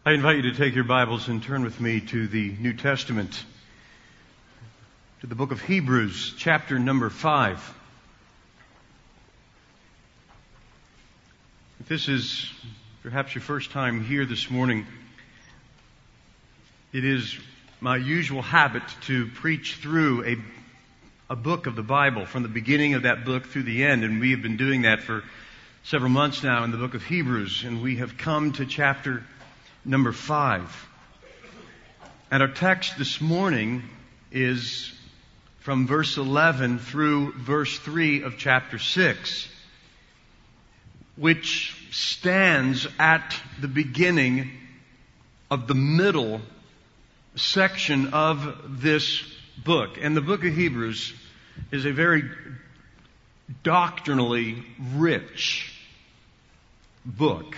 I invite you to take your Bibles and turn with me to the New Testament, to the book of Hebrews, chapter number 5. If this is perhaps your first time here this morning, it is my usual habit to preach through a book of the Bible, from the beginning of that book through the end, and we have been doing that for several months now in the book of Hebrews, and we have come to chapter number 5. And our text this morning is from verse 11 through verse 3 of chapter 6, which stands at the beginning of the middle section of this book. And the book of Hebrews is a very doctrinally rich book,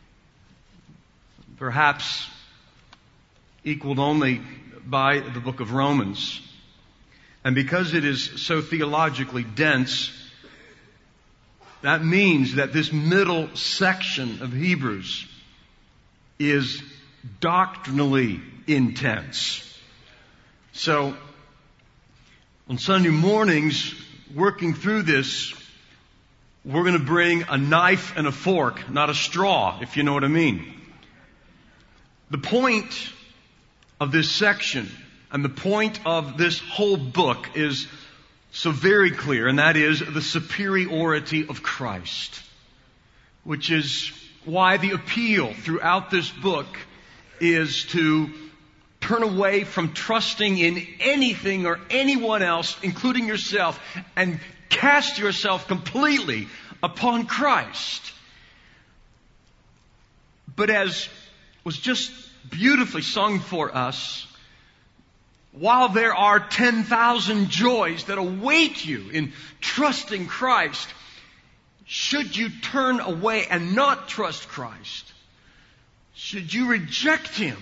perhaps equaled only by the book of Romans. And because it is so theologically dense, that means that this middle section of Hebrews is doctrinally intense. So, on Sunday mornings, working through this, we're going to bring a knife and a fork, not a straw, if you know what I mean. The point of this section and the point of this whole book is so very clear, and that is the superiority of Christ, which is why the appeal throughout this book is to turn away from trusting in anything or anyone else, including yourself, and cast yourself completely upon Christ. But as was just beautifully sung for us, while there are 10,000 joys that await you in trusting Christ, should you turn away and not trust Christ, should you reject Him,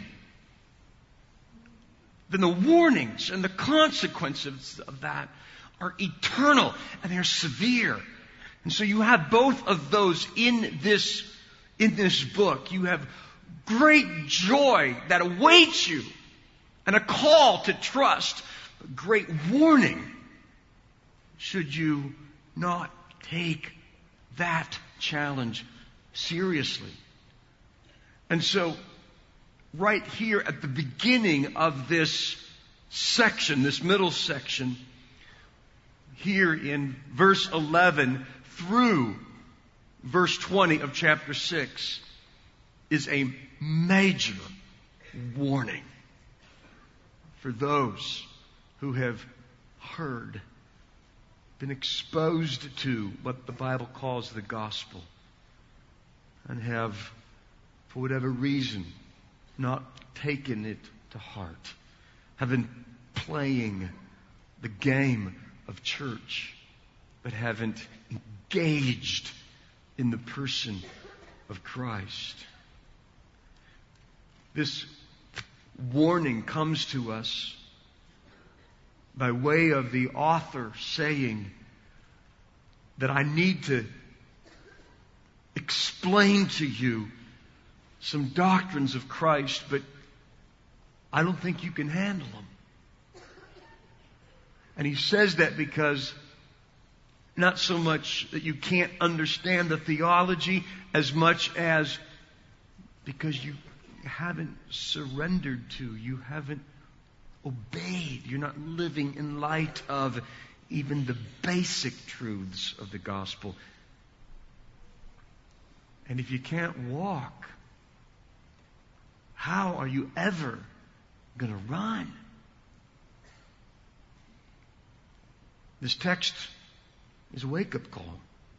then the warnings and the consequences of that are eternal and they're severe. And so you have both of those in this book. You have great joy that awaits you and a call to trust, a great warning should you not take that challenge seriously. And so right here at the beginning of this section, this middle section, here in verse 11 through verse 20 of chapter 6, is a major warning for those who have heard, been exposed to what the Bible calls the gospel, and have, for whatever reason, not taken it to heart, have been playing the game of church, but haven't engaged in the person of Christ. This warning comes to us by way of the author saying that I need to explain to you some doctrines of Christ, but I don't think you can handle them. And he says that because not so much that you can't understand the theology as much as because you haven't surrendered to, you haven't obeyed, you're not living in light of even the basic truths of the gospel. And if you can't walk, how are you ever going to run? This text is a wake-up call.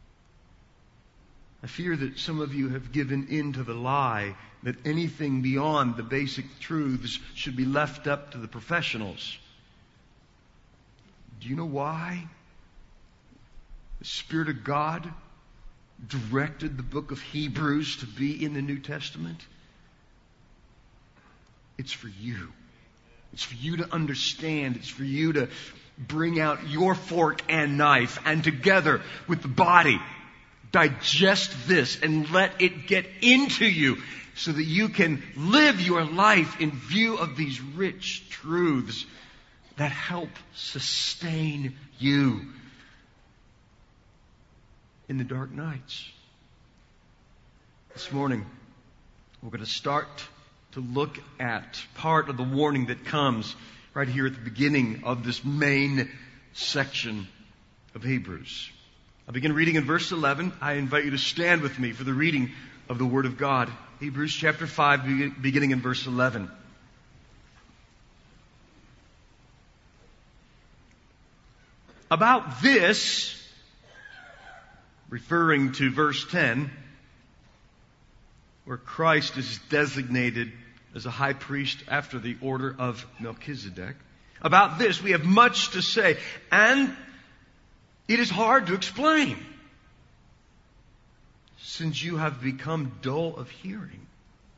I fear that some of you have given in to the lie that anything beyond the basic truths should be left up to the professionals. Do you know why the Spirit of God directed the book of Hebrews to be in the New Testament? It's for you. It's for you to understand. It's for you to bring out your fork and knife, and together with the body, digest this and let it get into you so that you can live your life in view of these rich truths that help sustain you in the dark nights. This morning, we're going to start to look at part of the warning that comes right here at the beginning of this main section of Hebrews. I'll begin reading in verse 11. I invite you to stand with me for the reading of the Word of God. Hebrews chapter 5, beginning in verse 11. About this, referring to verse 10, where Christ is designated as a high priest after the order of Melchizedek. About this we have much to say, and it is hard to explain, since you have become dull of hearing.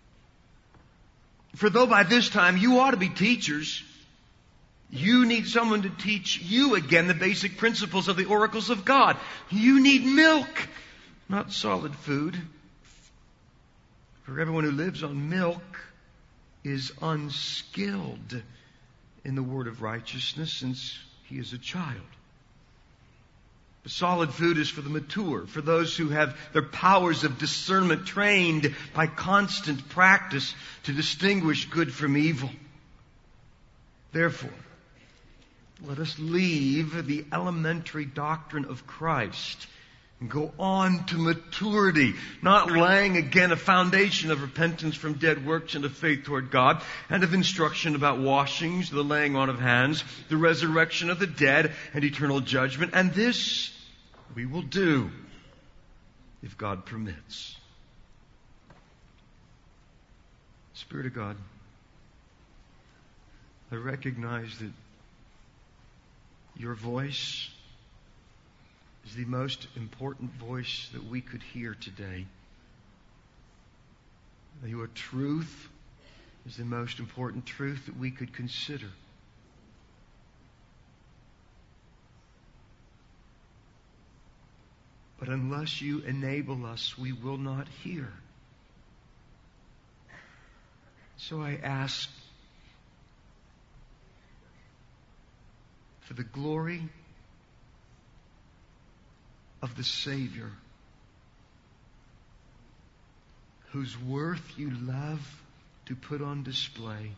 For though by this time you ought to be teachers, you need someone to teach you again the basic principles of the oracles of God. You need milk, not solid food. For everyone who lives on milk is unskilled in the word of righteousness, since he is a child. The solid food is for the mature, for those who have their powers of discernment trained by constant practice to distinguish good from evil. Therefore, let us leave the elementary doctrine of Christ and go on to maturity, not laying again a foundation of repentance from dead works and of faith toward God, and of instruction about washings, the laying on of hands, the resurrection of the dead, and eternal judgment. And this we will do, if God permits. Spirit of God, I recognize that your voice is the most important voice that we could hear today. Your truth is the most important truth that we could consider. But unless you enable us, we will not hear. So I ask for the glory of the Savior, whose worth you love to put on display,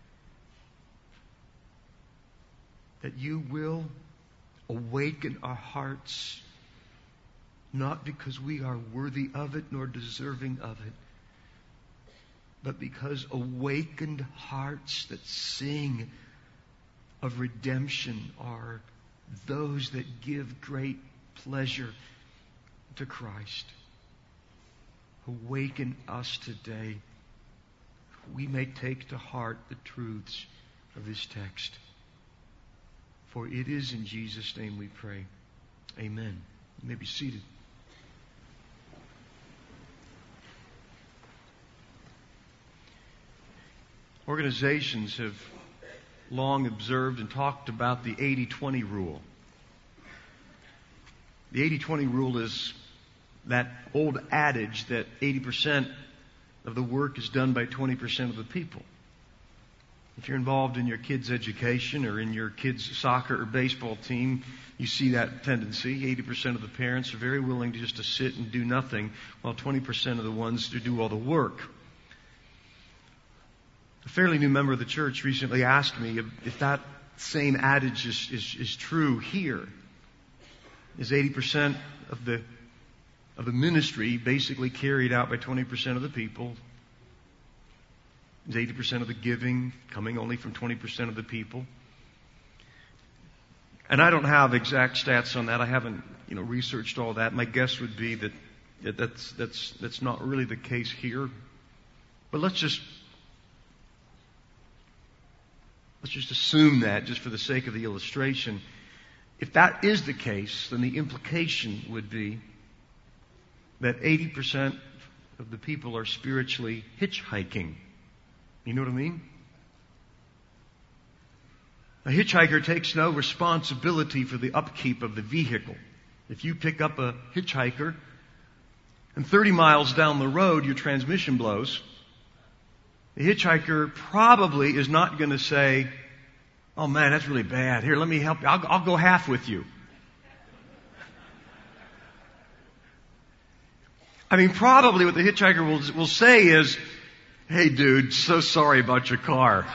that you will awaken our hearts, not because we are worthy of it nor deserving of it, but because awakened hearts that sing of redemption are those that give great pleasure to Christ. Awaken us today. We may take to heart the truths of this text. For it is in Jesus' name we pray. Amen. You may be seated. Organizations have long observed and talked about the 80-20 rule. The 80-20 rule is that old adage that 80% of the work is done by 20% of the people. If you're involved in your kids' education or in your kids' soccer or baseball team, you see that tendency. 80% of the parents are very willing just to sit and do nothing, while 20% of the ones who do all the work. A fairly new member of the church recently asked me if that same adage is true here. Is 80% of the ministry basically carried out by 20% of the people? Is 80% of the giving coming only from 20% of the people? And I don't have exact stats on that. I haven't, researched all that. My guess would be that that's not really the case here. But let's just assume that, just for the sake of the illustration. If that is the case, then the implication would be that 80% of the people are spiritually hitchhiking. You know what I mean? A hitchhiker takes no responsibility for the upkeep of the vehicle. If you pick up a hitchhiker and 30 miles down the road your transmission blows, The hitchhiker probably is not going to say, "Oh man, that's really bad. Here, let me help you. I'll go half with you." I mean, probably what the hitchhiker will say is, "Hey dude, so sorry about your car.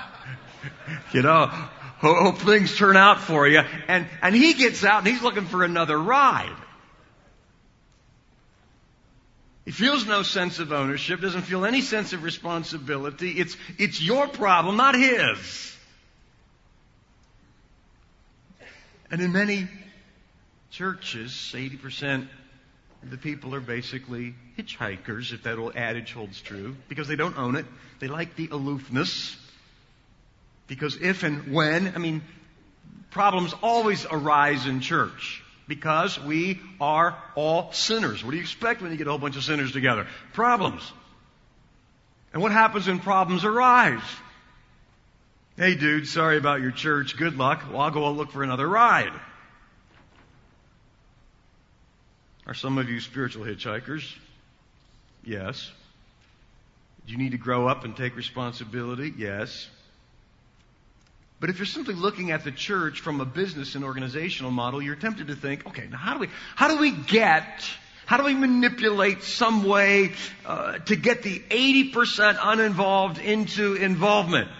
Hope things turn out for you." And he gets out and he's looking for another ride. He feels no sense of ownership, doesn't feel any sense of responsibility. It's your problem, not his. And in many churches, 80% of the people are basically hitchhikers, if that old adage holds true, because they don't own it. They like the aloofness. Because if and when, problems always arise in church. Because we are all sinners. What do you expect when you get a whole bunch of sinners together? Problems. And what happens when problems arise? "Hey dude, sorry about your church. Good luck. Well, I'll go look for another ride." Are some of you spiritual hitchhikers? Yes. Do you need to grow up and take responsibility? Yes. But if you're simply looking at the church from a business and organizational model, you're tempted to think, okay, now how do we manipulate some way to get the 80% uninvolved into involvement?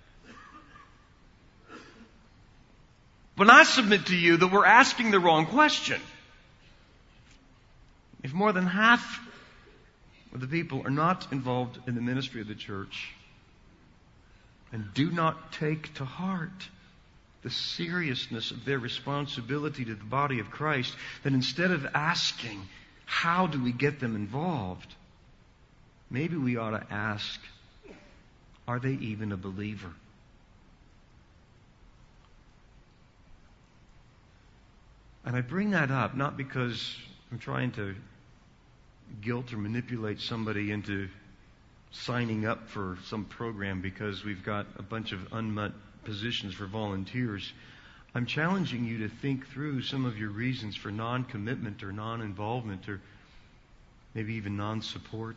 But I submit to you that we're asking the wrong question. If more than half of the people are not involved in the ministry of the church, and do not take to heart the seriousness of their responsibility to the body of Christ, then instead of asking, how do we get them involved, maybe we ought to ask, are they even a believer? And I bring that up not because I'm trying to guilt or manipulate somebody into signing up for some program because we've got a bunch of unmet positions for volunteers. I'm challenging you to think through some of your reasons for non-commitment or non-involvement or maybe even non-support.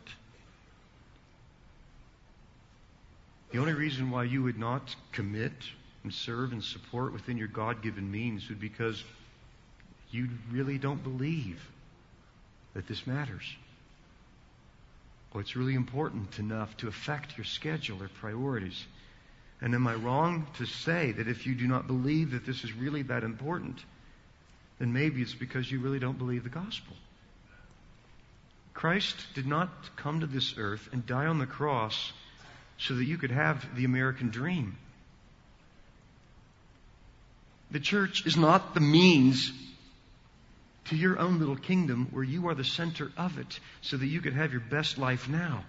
The only reason why you would not commit and serve and support within your God-given means would be because you really don't believe that this matters. Well, it's really important enough to affect your schedule or priorities. And am I wrong to say that if you do not believe that this is really that important, then maybe it's because you really don't believe the gospel? Christ did not come to this earth and die on the cross so that you could have the American dream. The church is not the means to your own little kingdom where you are the center of it so that you could have your best life now.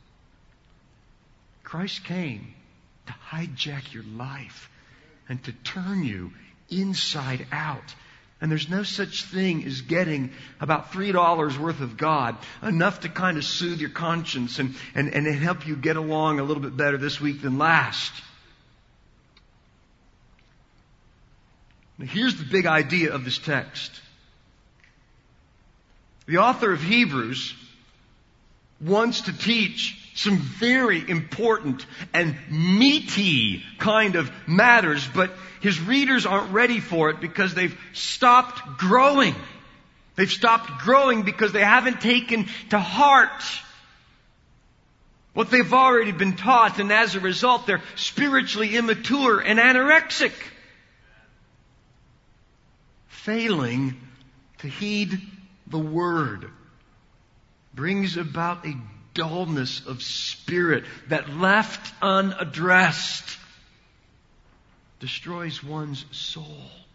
Christ came to hijack your life and to turn you inside out. And there's no such thing as getting about $3 worth of God, enough to kind of soothe your conscience and help you get along a little bit better this week than last. Now, here's the big idea of this text. The author of Hebrews wants to teach some very important and meaty kind of matters, but his readers aren't ready for it because they've stopped growing. They've stopped growing because they haven't taken to heart what they've already been taught, and as a result, they're spiritually immature and anorexic, failing to heed the Word brings about a dullness of spirit that, left unaddressed, destroys one's soul.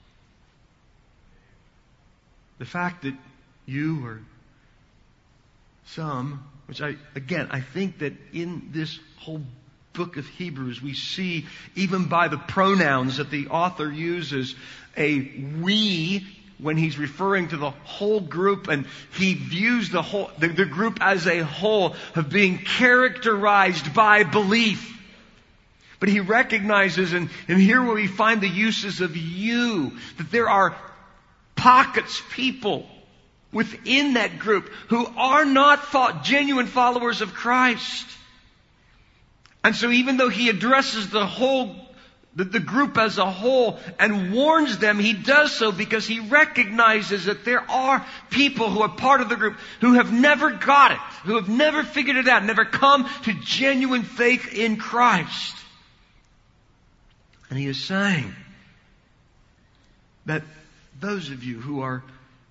The fact that you or some, which I think that in this whole book of Hebrews we see, even by the pronouns that the author uses, a we when he's referring to the whole group, and he views the group as a whole of being characterized by belief. But he recognizes, and here where we find the uses of you, that there are pockets, people within that group who are not genuine followers of Christ. And so even though he addresses the group as a whole and warns them, he does so because he recognizes that there are people who are part of the group who have never got it, who have never figured it out, never come to genuine faith in Christ. And he is saying that those of you who are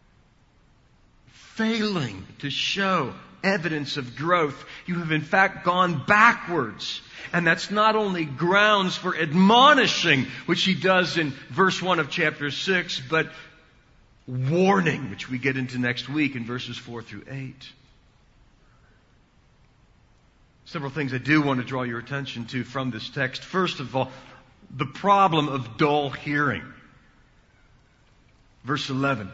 failing to show evidence of growth, you have in fact gone backwards. And that's not only grounds for admonishing, which he does in verse 1 of chapter 6, but warning, which we get into next week in verses 4 through 8. Several things I do want to draw your attention to from this text. First of all, the problem of dull hearing. Verse 11.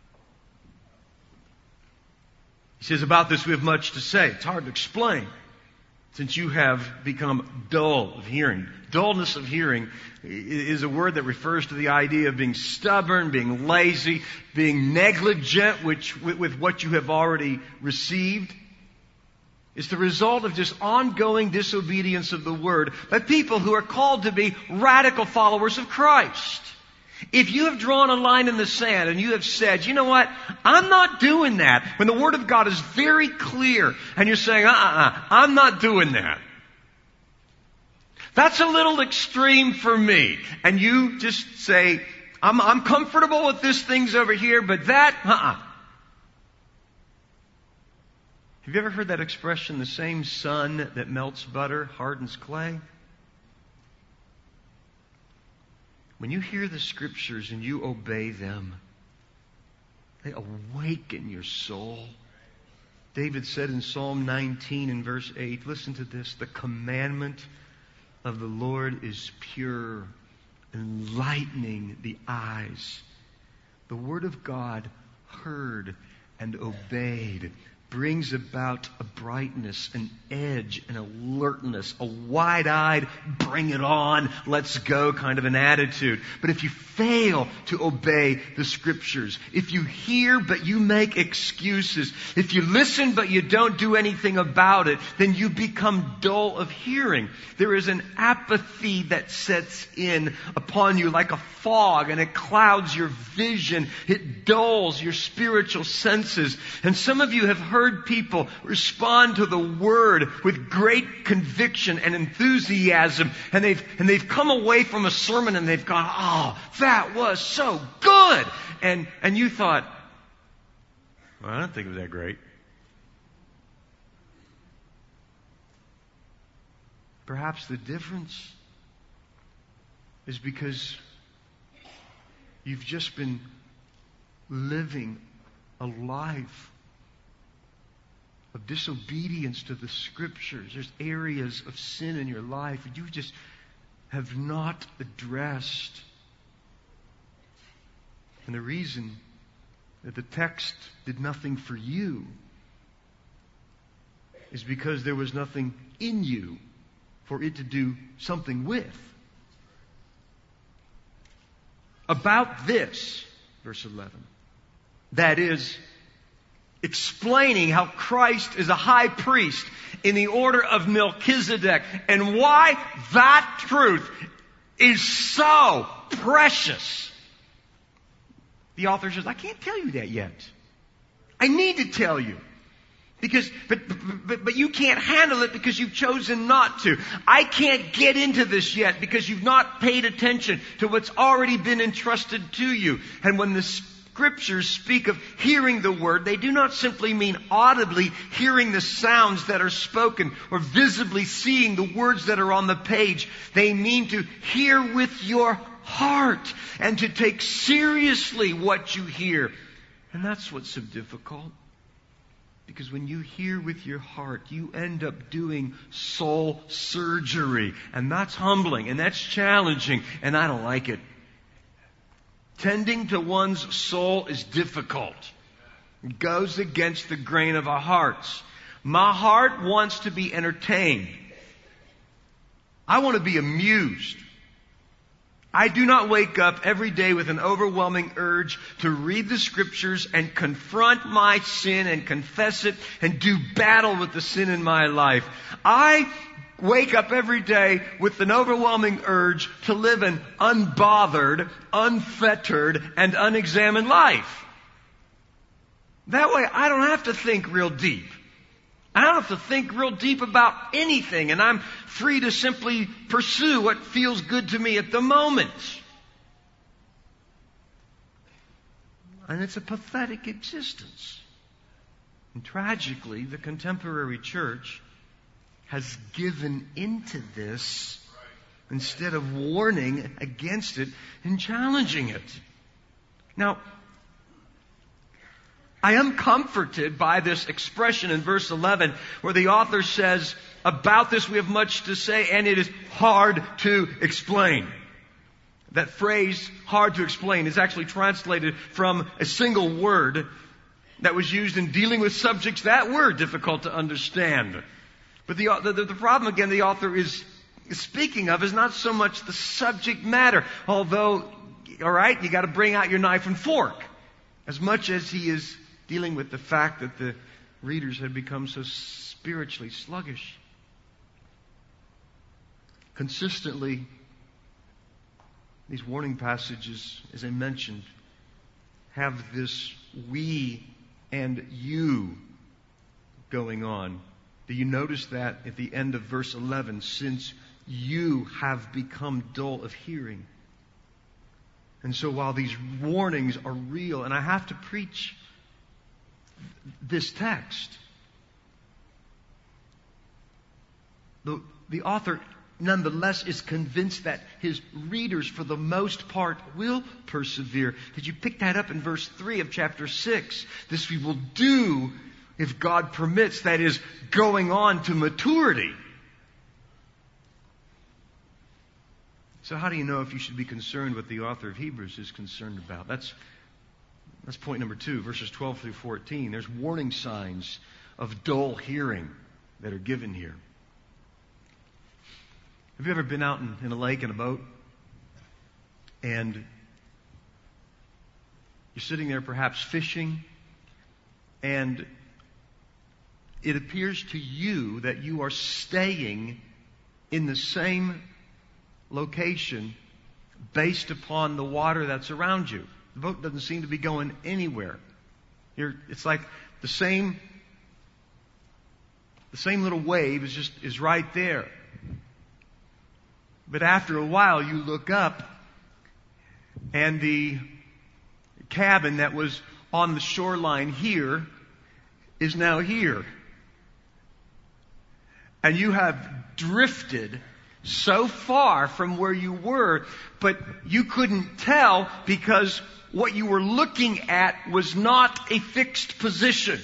He says, about this we have much to say. It's hard to explain, since you have become dull of hearing. Dullness of hearing is a word that refers to the idea of being stubborn, being lazy, being negligent with what you have already received. It's the result of just ongoing disobedience of the Word by people who are called to be radical followers of Christ. If you have drawn a line in the sand and you have said, you know what, I'm not doing that, when the Word of God is very clear and you're saying, I'm not doing that. That's a little extreme for me. And you just say, I'm comfortable with this thing's over here, but that, Have you ever heard that expression, the same sun that melts butter hardens clay? When you hear the Scriptures and you obey them, they awaken your soul. David said in Psalm 19 and verse 8, listen to this, the commandment of the Lord is pure, enlightening the eyes. The Word of God, heard and obeyed, brings about a brightness, an edge, an alertness, a wide-eyed, bring it on, let's go kind of an attitude. But if you fail to obey the Scriptures, if you hear but you make excuses, if you listen but you don't do anything about it, then you become dull of hearing. There is an apathy that sets in upon you like a fog, and it clouds your vision. It dulls your spiritual senses. And some of you have heard people respond to the Word with great conviction and enthusiasm, and they've come away from a sermon and they've gone, oh, that was so good. And you thought, well, I don't think it was that great. Perhaps the difference is because you've just been living a life of disobedience to the Scriptures. There's areas of sin in your life you just have not addressed. And the reason that the text did nothing for you is because there was nothing in you for it to do something with. About this, verse 11, that is, explaining how Christ is a high priest in the order of Melchizedek and why that truth is so precious. The author says, I can't tell you that yet. I need to tell you. But you can't handle it because you've chosen not to. I can't get into this yet because you've not paid attention to what's already been entrusted to you. And when the Scriptures speak of hearing the Word, they do not simply mean audibly hearing the sounds that are spoken or visibly seeing the words that are on the page. They mean to hear with your heart and to take seriously what you hear. And that's what's so difficult. Because when you hear with your heart, you end up doing soul surgery. And that's humbling and that's challenging, and I don't like it. Tending to one's soul is difficult. It goes against the grain of our hearts. My heart wants to be entertained. I want to be amused. I do not wake up every day with an overwhelming urge to read the Scriptures and confront my sin and confess it and do battle with the sin in my life. I wake up every day with an overwhelming urge to live an unbothered, unfettered, and unexamined life. That way I don't have to think real deep. I don't have to think real deep about anything, and I'm free to simply pursue what feels good to me at the moment. And it's a pathetic existence. And tragically, the contemporary church has given into this instead of warning against it and challenging it. Now, I am comforted by this expression in verse 11 where the author says, about this we have much to say and it is hard to explain. That phrase, hard to explain, is actually translated from a single word that was used in dealing with subjects that were difficult to understand. But the problem, again, the author is speaking of is not so much the subject matter, although, all right, you got to bring out your knife and fork, as much as he is dealing with the fact that the readers had become so spiritually sluggish. Consistently, these warning passages, as I mentioned, have this we and you going on. Do you notice that at the end of verse 11? Since you have become dull of hearing. And so while these warnings are real, and I have to preach this text, the author nonetheless is convinced that his readers, for the most part, will persevere. Did you pick that up in verse 3 of chapter 6? This we will do if God permits, that is, going on to maturity. So how do you know if you should be concerned what the author of Hebrews is concerned about? That's point number 2, verses 12 through 14. There's warning signs of dull hearing that are given here. Have you ever been out in a lake in a boat? And you're sitting there perhaps fishing, and it appears to you that you are staying in the same location based upon the water that's around you. The boat doesn't seem to be going anywhere. It's like the same little wave is right there. But after a while, you look up, and the cabin that was on the shoreline here is now here. And you have drifted so far from where you were, but you couldn't tell because what you were looking at was not a fixed position.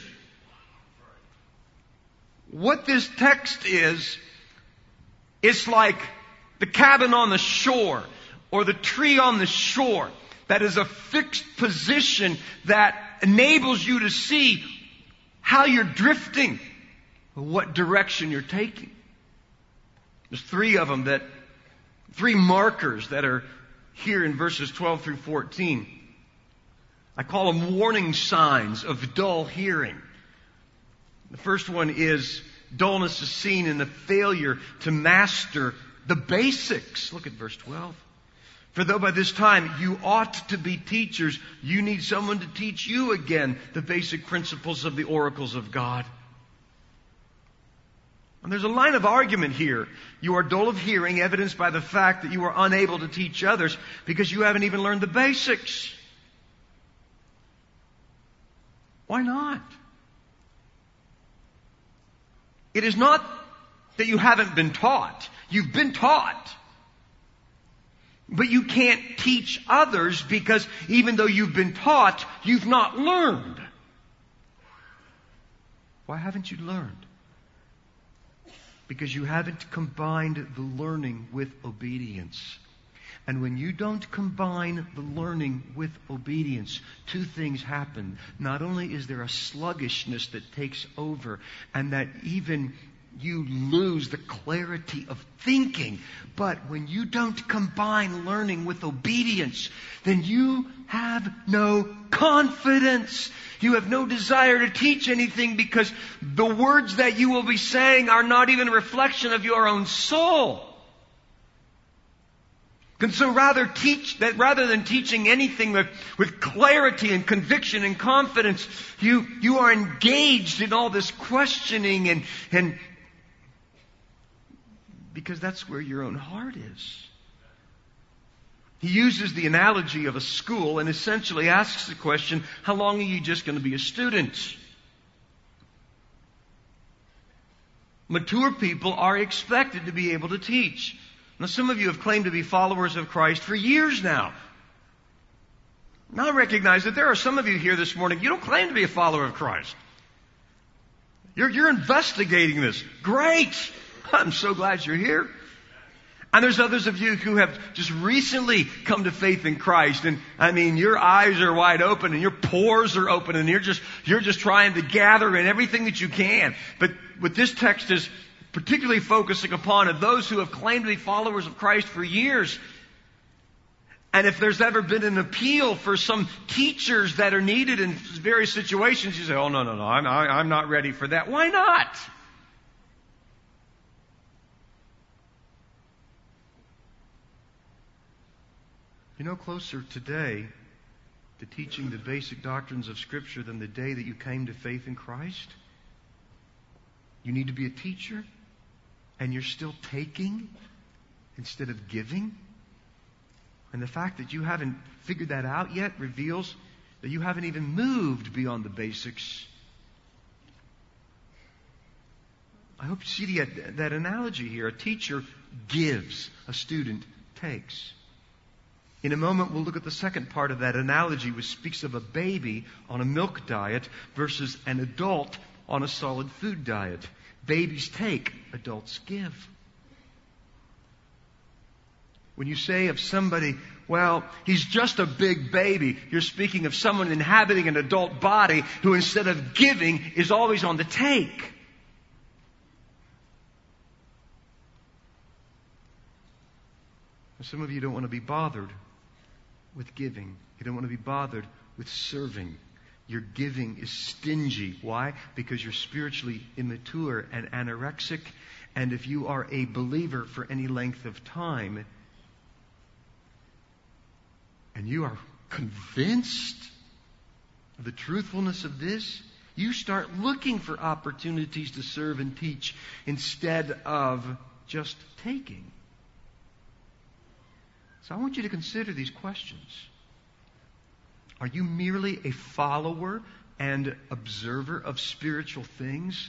What this text is, it's like the cabin on the shore or the tree on the shore that is a fixed position that enables you to see how you're drifting, what direction you're taking. There's 3 of them, 3 markers that are here in verses 12 through 14. I call them warning signs of dull hearing. The first one is dullness is seen in the failure to master the basics. Look at verse 12. For though by this time you ought to be teachers, you need someone to teach you again the basic principles of the oracles of God. And there's a line of argument here. You are dull of hearing, evidenced by the fact that you are unable to teach others because you haven't even learned the basics. Why not? It is not that you haven't been taught. You've been taught. But you can't teach others because even though you've been taught, you've not learned. Why haven't you learned? Because you haven't combined the learning with obedience. And when you don't combine the learning with obedience, 2 things happen. Not only is there a sluggishness that takes over, and that even you lose the clarity of thinking. But when you don't combine learning with obedience, then you have no confidence. You have no desire to teach anything because the words that you will be saying are not even a reflection of your own soul. And so rather than teaching anything with clarity and conviction and confidence, you are engaged in all this questioning and because that's where your own heart is. He uses the analogy of a school and essentially asks the question, how long are you just going to be a student? Mature people are expected to be able to teach. Now, some of you have claimed to be followers of Christ for years now. Now I recognize that there are some of you here this morning, you don't claim to be a follower of Christ. You're investigating this. Great! I'm so glad you're here. And there's others of you who have just recently come to faith in Christ. And I mean, your eyes are wide open and your pores are open and you're just trying to gather in everything that you can. But what this text is particularly focusing upon are those who have claimed to be followers of Christ for years. And if there's ever been an appeal for some teachers that are needed in various situations, you say, oh, no, I'm not ready for that. Why not? You're no closer today to teaching the basic doctrines of Scripture than the day that you came to faith in Christ. You need to be a teacher, and you're still taking instead of giving. And the fact that you haven't figured that out yet reveals that you haven't even moved beyond the basics. I hope you see that analogy here. A teacher gives, a student takes. In a moment, we'll look at the second part of that analogy, which speaks of a baby on a milk diet versus an adult on a solid food diet. Babies take, adults give. When you say of somebody, well, he's just a big baby, you're speaking of someone inhabiting an adult body who instead of giving is always on the take. Some of you don't want to be bothered with giving. You don't want to be bothered with serving. Your giving is stingy. Why? Because you're spiritually immature and anorexic. And if you are a believer for any length of time, and you are convinced of the truthfulness of this, you start looking for opportunities to serve and teach instead of just taking. So I want you to consider these questions. Are you merely a follower and observer of spiritual things?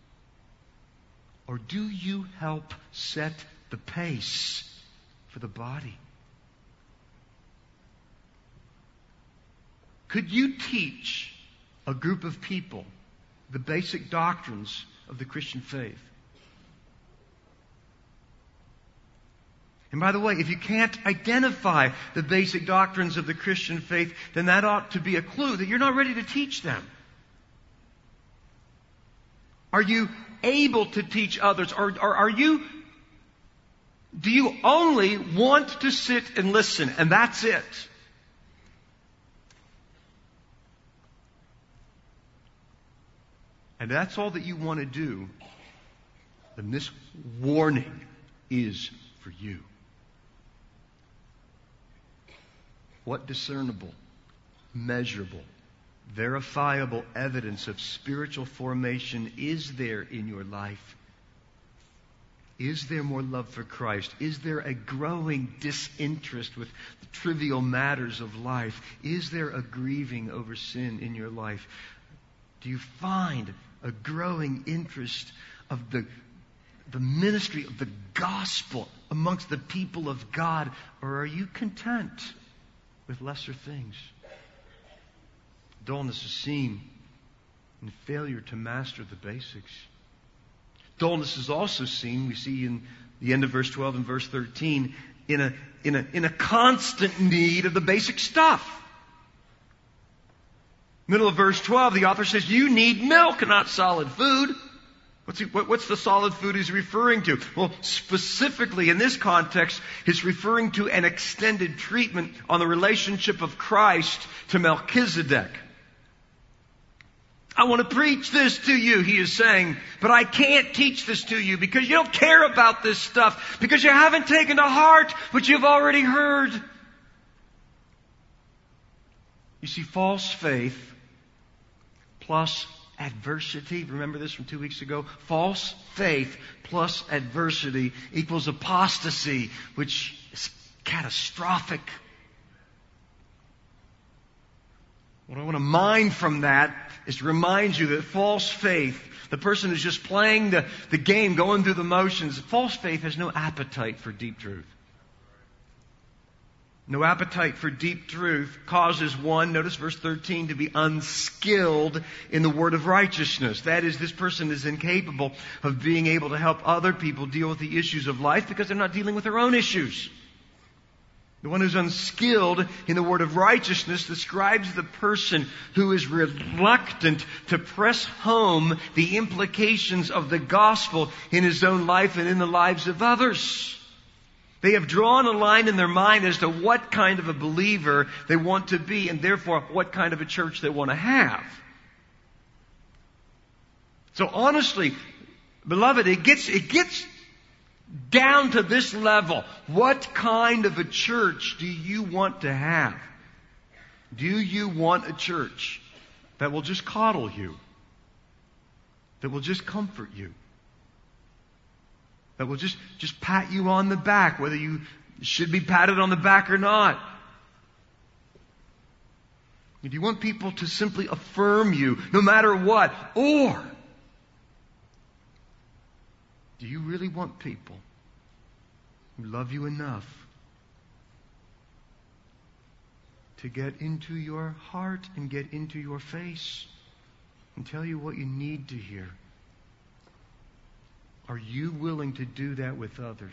Or do you help set the pace for the body? Could you teach a group of people the basic doctrines of the Christian faith? And by the way, if you can't identify the basic doctrines of the Christian faith, then that ought to be a clue that you're not ready to teach them. Are you able to teach others? Or do you only want to sit and listen and that's it? And that's all that you want to do, then this warning is for you. What discernible, measurable, verifiable evidence of spiritual formation is there in your life? Is there more love for Christ? Is there a growing disinterest with the trivial matters of life? Is there a grieving over sin in your life? Do you find a growing interest of the ministry of the gospel amongst the people of God? Or are you content with lesser things? Dullness is seen in failure to master the basics. Dullness is also seen, we see in the end of verse 12 and verse 13, in a constant need of the basic stuff. Middle of verse 12, the author says, you need milk, not solid food. What's the solid food he's referring to? Well, specifically in this context, he's referring to an extended treatment on the relationship of Christ to Melchizedek. I want to preach this to you, he is saying, but I can't teach this to you because you don't care about this stuff, because you haven't taken to heart what you've already heard. You see, false faith plus adversity. Remember this from 2 weeks ago? False faith plus adversity equals apostasy, which is catastrophic. What I want to mine from that is to remind you that false faith, the person who's just playing the game, going through the motions, false faith has no appetite for deep truth. No appetite for deep truth causes one, notice verse 13, to be unskilled in the word of righteousness. That is, this person is incapable of being able to help other people deal with the issues of life because they're not dealing with their own issues. The one who's unskilled in the word of righteousness describes the person who is reluctant to press home the implications of the gospel in his own life and in the lives of others. They have drawn a line in their mind as to what kind of a believer they want to be, and therefore what kind of a church they want to have. So honestly, beloved, it gets down to this level. What kind of a church do you want to have? Do you want a church that will just coddle you? That will just comfort you? That will just pat you on the back, whether you should be patted on the back or not? Do you want people to simply affirm you no matter what? Or do you really want people who love you enough to get into your heart and get into your face and tell you what you need to hear? Are you willing to do that with others?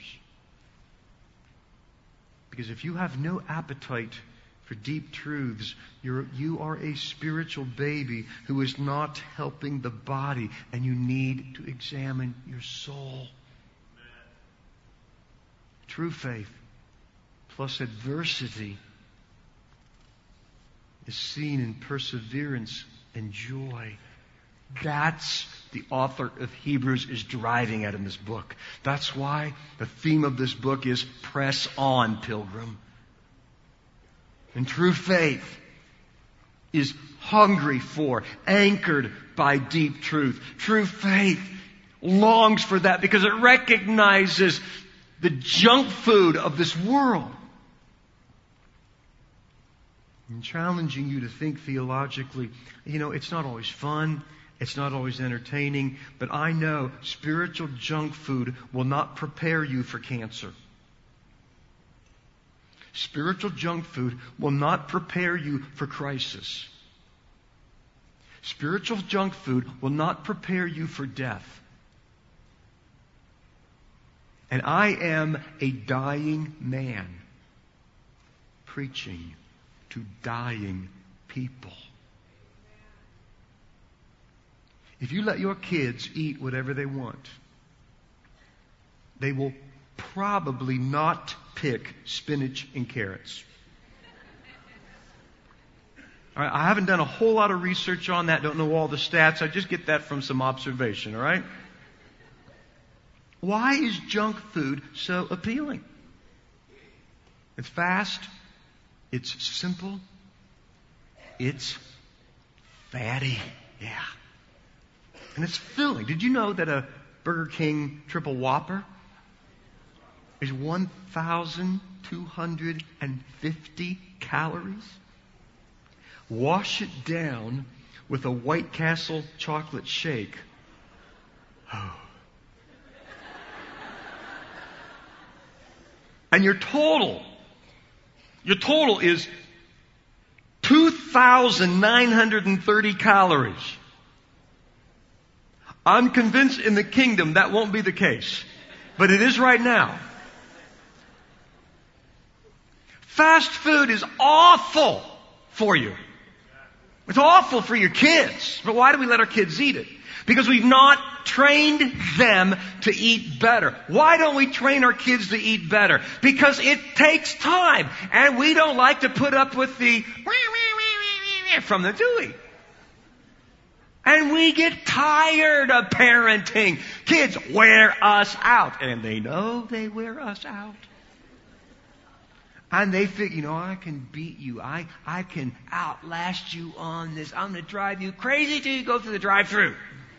Because if you have no appetite for deep truths, you are a spiritual baby who is not helping the body, and you need to examine your soul. True faith plus adversity is seen in perseverance and joy. That's the author of Hebrews is driving at in this book. That's why the theme of this book is press on, pilgrim. And true faith is hungry for, anchored by deep truth. True faith longs for that because it recognizes the junk food of this world. I'm challenging you to think theologically. It's not always fun. It's not always entertaining, but I know spiritual junk food will not prepare you for cancer. Spiritual junk food will not prepare you for crisis. Spiritual junk food will not prepare you for death. And I am a dying man preaching to dying people. If you let your kids eat whatever they want, they will probably not pick spinach and carrots. All right, I haven't done a whole lot of research on that, don't know all the stats. I just get that from some observation, all right? Why is junk food so appealing? It's fast, it's simple, it's fatty, yeah. And it's filling. Did you know that a Burger King Triple Whopper is 1,250 calories? Wash it down with a White Castle chocolate shake. Oh. And your total is 2,930 calories. I'm convinced in the kingdom that won't be the case. But it is right now. Fast food is awful for you. It's awful for your kids. But why do we let our kids eat it? Because we've not trained them to eat better. Why don't we train our kids to eat better? Because it takes time. And we don't like to put up with the from the do we? And we get tired of parenting. Kids wear us out. And they know they wear us out. And they think, I can beat you. I can outlast you on this. I'm going to drive you crazy till you go through the drive-thru.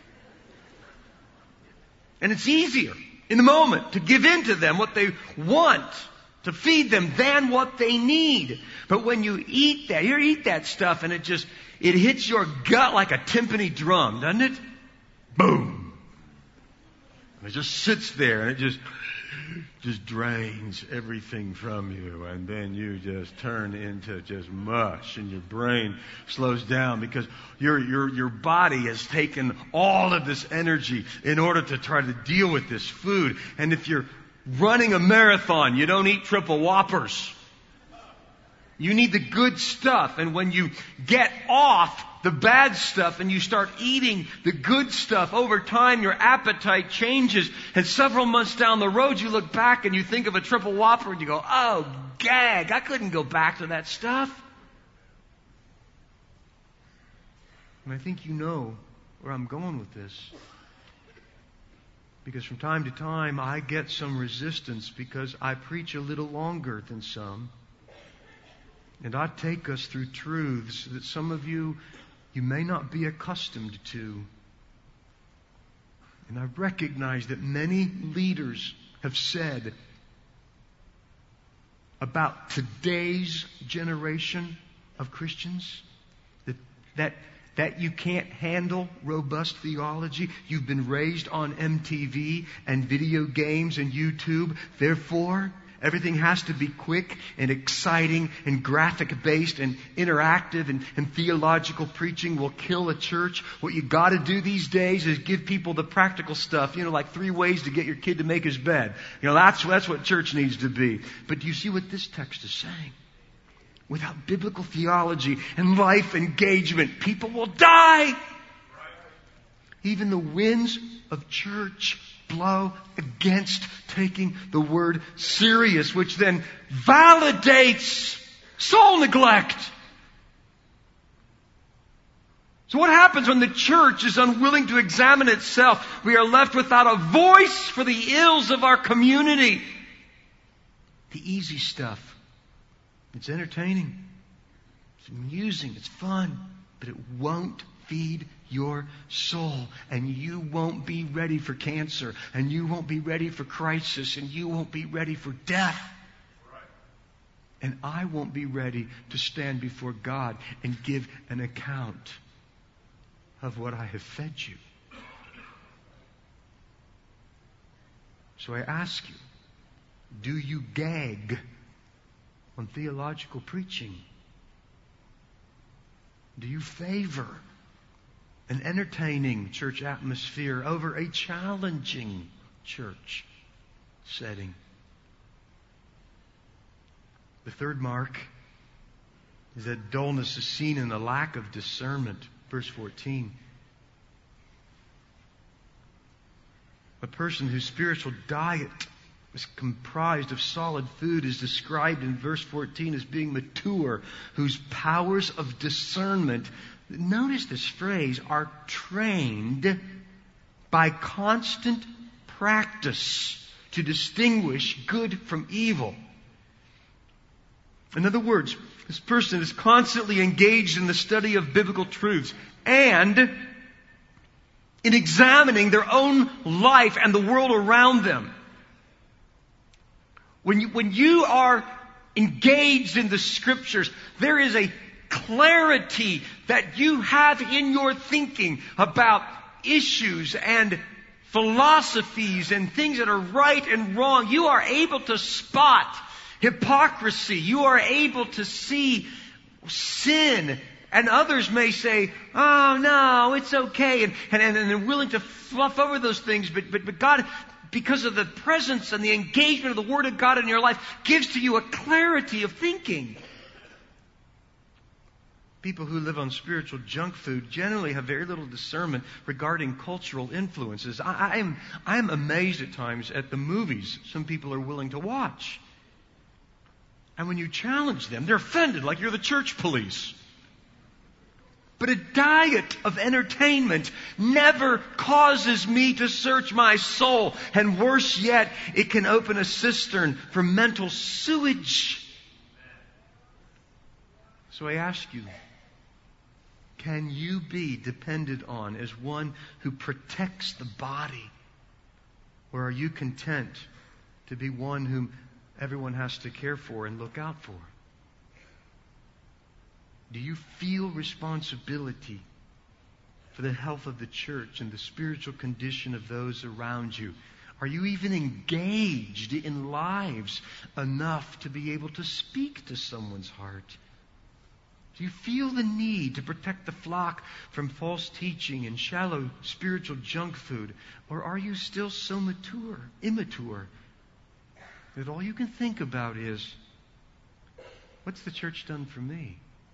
And it's easier in the moment to give in to them what they want, to feed them, than what they need. But when you eat that stuff and it hits your gut like a timpani drum, doesn't it? Boom. And it just sits there and it just drains everything from you, and then you just turn into just mush, and your brain slows down because your body has taken all of this energy in order to try to deal with this food. And if you're running a marathon, you don't eat triple whoppers. You need the good stuff. And when you get off the bad stuff and you start eating the good stuff, over time your appetite changes. And several months down the road, you look back and you think of a triple whopper and you go, oh, gag, I couldn't go back to that stuff. And I think you know where I'm going with this. Because from time to time, I get some resistance because I preach a little longer than some. And I take us through truths that some of you may not be accustomed to. And I recognize that many leaders have said about today's generation of Christians that you can't handle robust theology. You've been raised on MTV and video games and YouTube. Therefore, everything has to be quick and exciting and graphic-based and interactive, and theological preaching will kill a church. What you got to do these days is give people the practical stuff, like 3 ways to get your kid to make his bed. That's what church needs to be. But do you see what this text is saying? Without biblical theology and life engagement, people will die. Even the winds of church blow against taking the word serious, which then validates soul neglect. So what happens when the church is unwilling to examine itself? We are left without a voice for the ills of our community. The easy stuff. It's entertaining. It's amusing. It's fun. But it won't feed your soul, and you won't be ready for cancer, and you won't be ready for crisis, and you won't be ready for death. And I won't be ready to stand before God and give an account of what I have fed you. So I ask you, do you gag on theological preaching? Do you favor an entertaining church atmosphere over a challenging church setting? The third mark is that dullness is seen in the lack of discernment. Verse 14. A person whose spiritual diet is comprised of solid food is described in verse 14 as being mature, whose powers of discernment, notice this phrase, are trained by constant practice to distinguish good from evil. In other words, this person is constantly engaged in the study of biblical truths and in examining their own life and the world around them. When you are engaged in the Scriptures, there is a clarity that you have in your thinking about issues and philosophies and things that are right and wrong. You are able to spot hypocrisy. You are able to see sin. And others may say, oh no, it's okay. And they're willing to fluff over those things. But God, because of the presence and the engagement of the Word of God in your life, gives to you a clarity of thinking. people who live on spiritual junk food generally have very little discernment regarding cultural influences. I am amazed at times at the movies some people are willing to watch. And when you challenge them, they're offended like you're the church police. But a diet of entertainment never causes me to search my soul. And worse yet, it can open a cistern for mental sewage. So I ask you, can you be depended on as one who protects the body? Or are you content to be one whom everyone has to care for and look out for? Do you feel responsibility for the health of the church and the spiritual condition of those around you? Are you even engaged in lives enough to be able to speak to someone's heart? Do you feel the need to protect the flock from false teaching and shallow spiritual junk food? Or are you still so immature, that all you can think about is, what's the church done for me?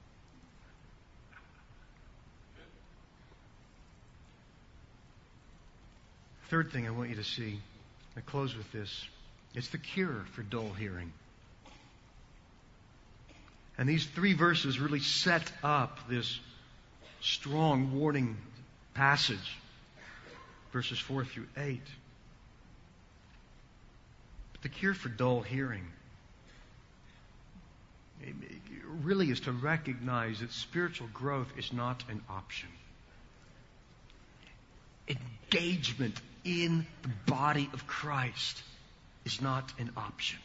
Third thing I want you to see, I close with this, it's the cure for dull hearing. And these 3 verses really set up this strong warning passage, verses 4 through 8. But the cure for dull hearing really is to recognize that spiritual growth is not an option. Engagement in the body of Christ is not an option.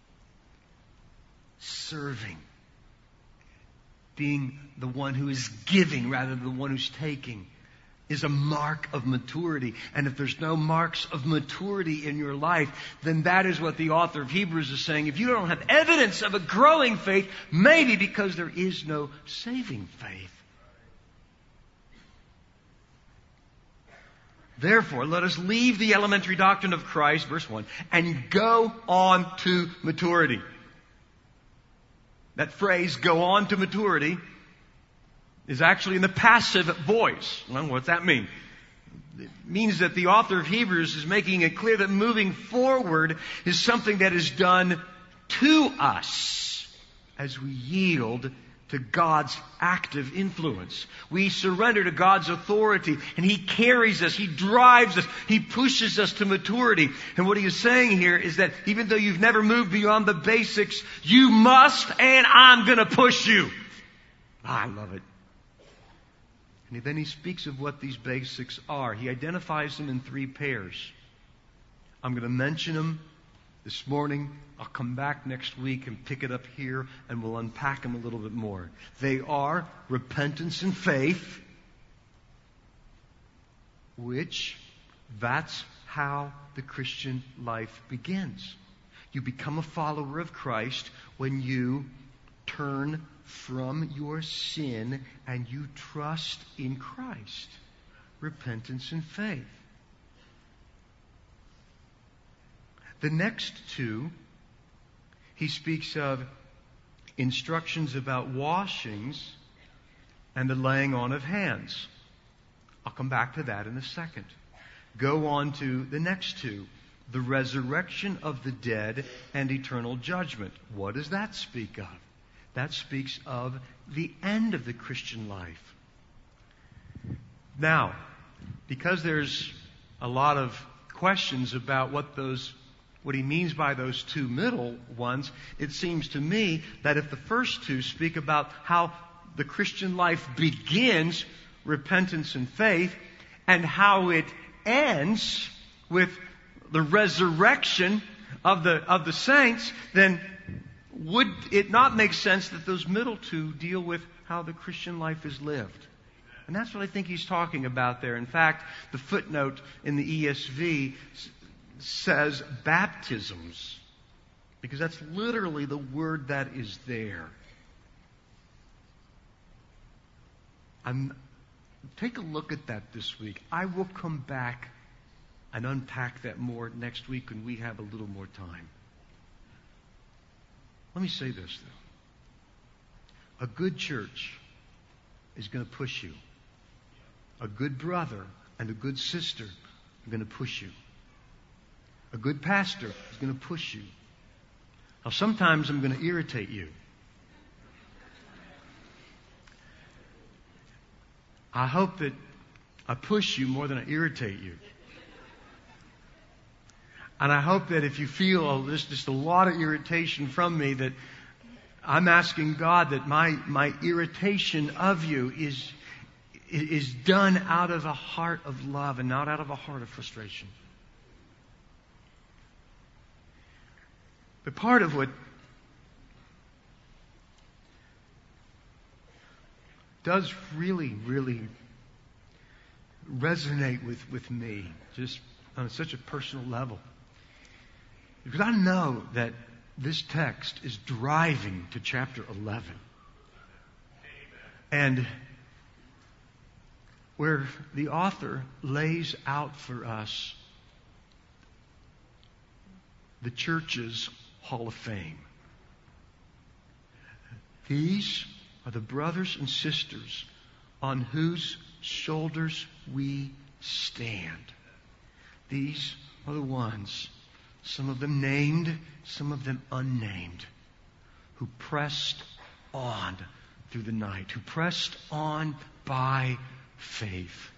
Serving, being the one who is giving rather than the one who's taking, is a mark of maturity. And if there's no marks of maturity in your life, then that is what the author of Hebrews is saying. If you don't have evidence of a growing faith, maybe because there is no saving faith. Therefore, let us leave the elementary doctrine of Christ, verse 1, and go on to maturity. That phrase, go on to maturity, is actually in the passive voice. Well, what's that mean? It means that the author of Hebrews is making it clear that moving forward is something that is done to us as we yield to God's active influence. We surrender to God's authority, and He carries us, He drives us, He pushes us to maturity. And what He is saying here is that even though you've never moved beyond the basics, you must, and I'm going to push you. I love it. And then He speaks of what these basics are. He identifies them in 3 pairs. I'm going to mention them this morning. I'll come back next week and pick it up here, and we'll unpack them a little bit more. They are repentance and faith, which that's how the Christian life begins. You become a follower of Christ when you turn from your sin and you trust in Christ. Repentance and faith. The next 2, he speaks of instructions about washings and the laying on of hands. I'll come back to that in a second. Go on to the next 2. The resurrection of the dead and eternal judgment. What does that speak of? That speaks of the end of the Christian life. Now, because there's a lot of questions about what he means by those 2 middle ones, it seems to me that if the first 2 speak about how the Christian life begins, repentance and faith, and how it ends with the resurrection of the saints, then would it not make sense that those middle 2 deal with how the Christian life is lived? And that's what I think he's talking about there. In fact, the footnote in the ESV says baptisms, because that's literally the word that is there. Take a look at that this week. I will come back and unpack that more next week when we have a little more time. Let me say this, though. A good church is going to push you. A good brother and a good sister are going to push you. A good pastor is going to push you. Now, sometimes I'm going to irritate you. I hope that I push you more than I irritate you. And I hope that if you feel just a lot of irritation from me, that I'm asking God that my irritation of you is done out of a heart of love and not out of a heart of frustration. But part of what does really, really resonate with me, just on such a personal level, because I know that this text is driving to chapter 11. And where the author lays out for us the church's Hall of Fame. These are the brothers and sisters on whose shoulders we stand. These are the ones, some of them named, some of them unnamed, who pressed on through the night, who pressed on by faith.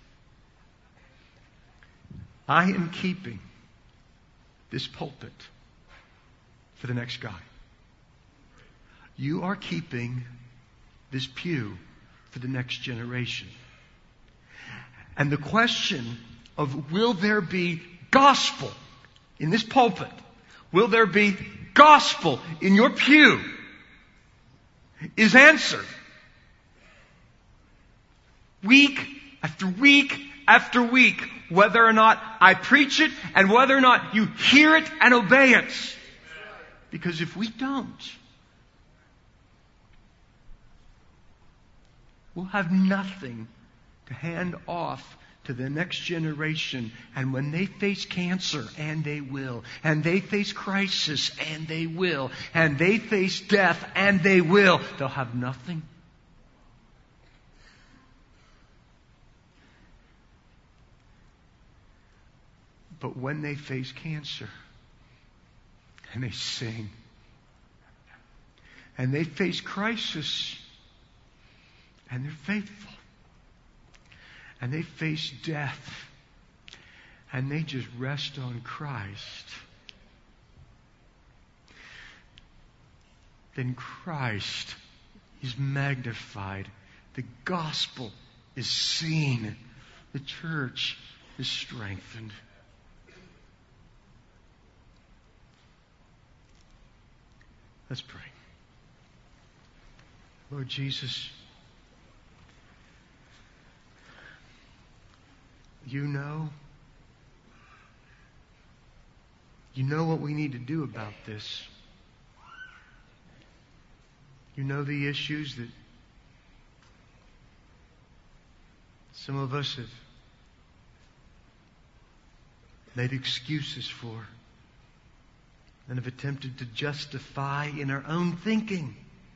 I am keeping this pulpit for the next guy. You are keeping this pew for the next generation. And the question of will there be gospel in this pulpit? Will there be gospel in your pew? Is answered. Week after week after week, whether or not I preach it and whether or not you hear it and obey it. Because if we don't, we'll have nothing to hand off to the next generation. And when they face cancer, and they will, and they face crisis, and they will, and they face death, and they will, they'll have nothing. But when they face cancer, and they sing, and they face crisis, and they're faithful, and they face death, and they just rest on Christ, then Christ is magnified. The gospel is seen. The church is strengthened. Let's pray. Lord Jesus, you know what we need to do about this. You know the issues that some of us have made excuses for and have attempted to justify in our own thinking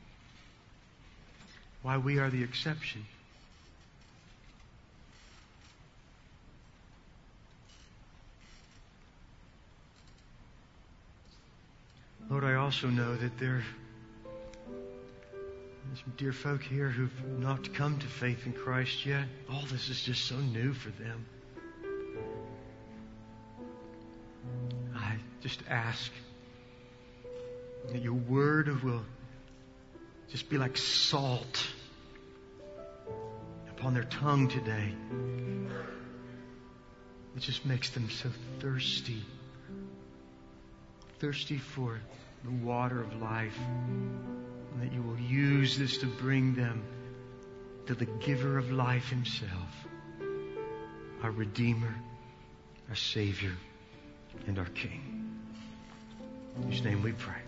why we are the exception. Lord, I also know that there are some dear folk here who've not come to faith in Christ yet. All this is just so new for them. I just ask that your word will just be like salt upon their tongue today. It just makes them so thirsty. Thirsty for the water of life. And that you will use this to bring them to the giver of life himself. Our Redeemer, our Savior, and our King. In whose name we pray.